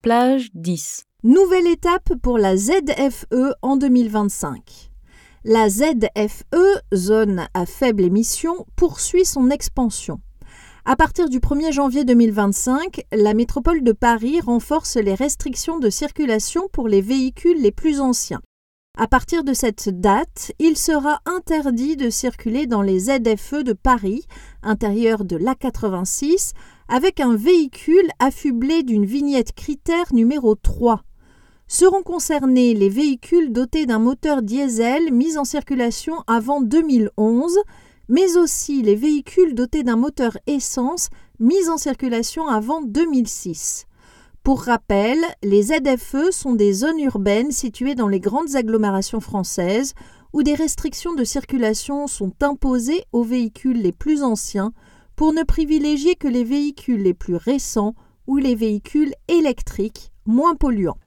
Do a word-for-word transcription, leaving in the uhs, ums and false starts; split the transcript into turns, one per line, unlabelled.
plage dix.
Nouvelle étape pour la Z F E en deux mille vingt-cinq. La Z F E, zone à faible émission, poursuit son expansion. À partir du premier janvier deux mille vingt-cinq, la métropole de Paris renforce les restrictions de circulation pour les véhicules les plus anciens. À partir de cette date, il sera interdit de circuler dans les Z F E de Paris, intérieur de l'A quatre-vingt-six, avec un véhicule affublé d'une vignette critère numéro trois. Seront concernés les véhicules dotés d'un moteur diesel mis en circulation avant deux mille onze, mais aussi les véhicules dotés d'un moteur essence mis en circulation avant deux mille six. Pour rappel, les Z F E sont des zones urbaines situées dans les grandes agglomérations françaises où des restrictions de circulation sont imposées aux véhicules les plus anciens pour ne privilégier que les véhicules les plus récents ou les véhicules électriques moins polluants.